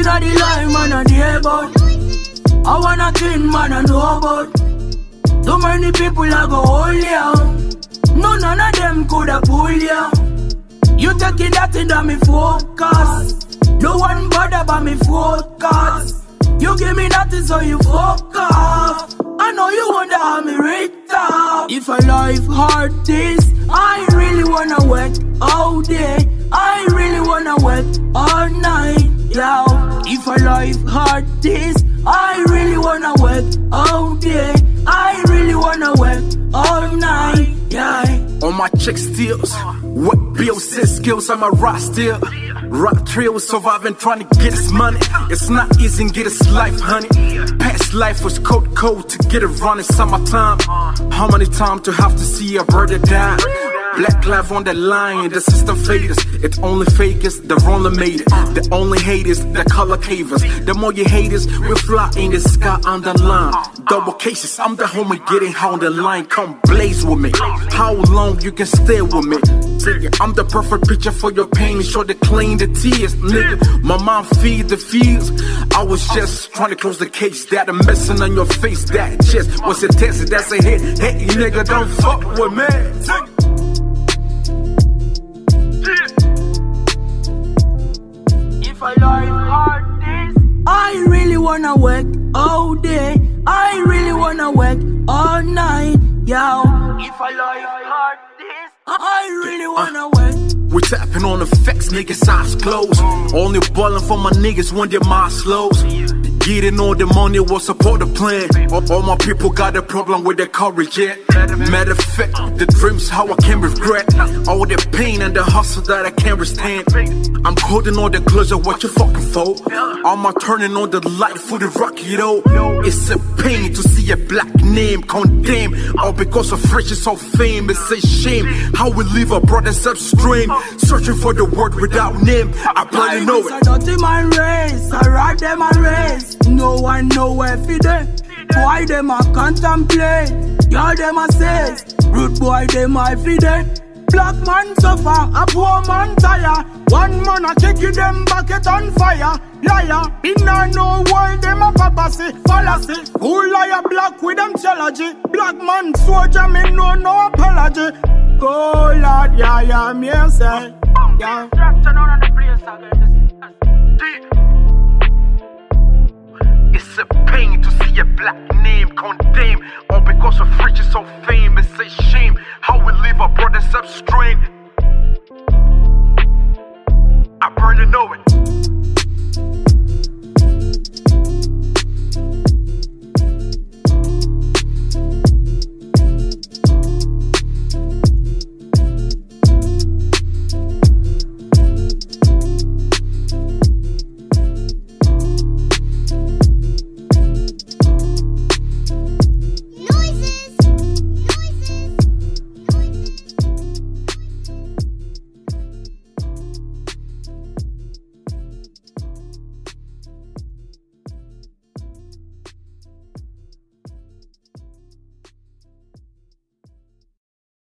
inna the line, man, I hear about. I wanna kin, man, I know about. Too many people I go hold you. No, none of them coulda pull you. You taking that into me focus. No one bother about me focus. You give me nothing so you fuck off. I know you wonder how me rate up. If a life hard this, I really wanna work all day. I really wanna work all night. Yo, if a life hard this, I really wanna work all day. I really wanna work all night. Yeah. On my check steals, what bills and skills I'm a rock still. Rock trail surviving, trying to get his money. It's not easy and get his life, honey. Past life was cold to get it running. Summertime, how many times to have to see a brother die? Black life on the line, the system faders. It's only fakers, the only made it. The only haters, the color cavers. The more you haters, we fly in the sky on the line. Double cases, I'm the homie getting on the line. Come blaze with me. How long you can stay with me? I'm the perfect picture for your pain. Sure to clean the tears, nigga. My mom feed the fields. I was just trying to close the case. That I'm messing on your face. That just was a test. That's a hit. Hey, nigga, don't fuck with me. If I life hard this, I really wanna work all day. I really wanna work all night. Yo, if I life hard this, I really wanna work. We tapping on the facts, niggas eyes closed. Only ballin' for my niggas when their mind slows. Getting all the money will support the plan. All my people got a problem with their courage, yeah. Matter of fact, the dreams how I can regret. All the pain and the hustle that I can't withstand. I'm holding all the closure, what you fucking for? I'm turning on the light for the rocky though. It's a pain to see a black name condemned. All because of riches or fame. It's a shame how we leave our brothers upstream. Searching for the word without name. I barely know it. I don't in my race, I ride them a race. No one know where for them. Boy them a contemplate. Y'all them a says. Rude boy them a feed them. Black man suffer, a poor man tire. One man a kick you them bucket on fire. Liar, in a no world them a papacy. Fallacy, who liar black with them theology. Black man soldier me no apology. Go Lord, yeah, me say. Yeah. It's a pain to see a black name condemned. All because of riches or fame. It's a shame how we leave our brothers upstream. I barely know it.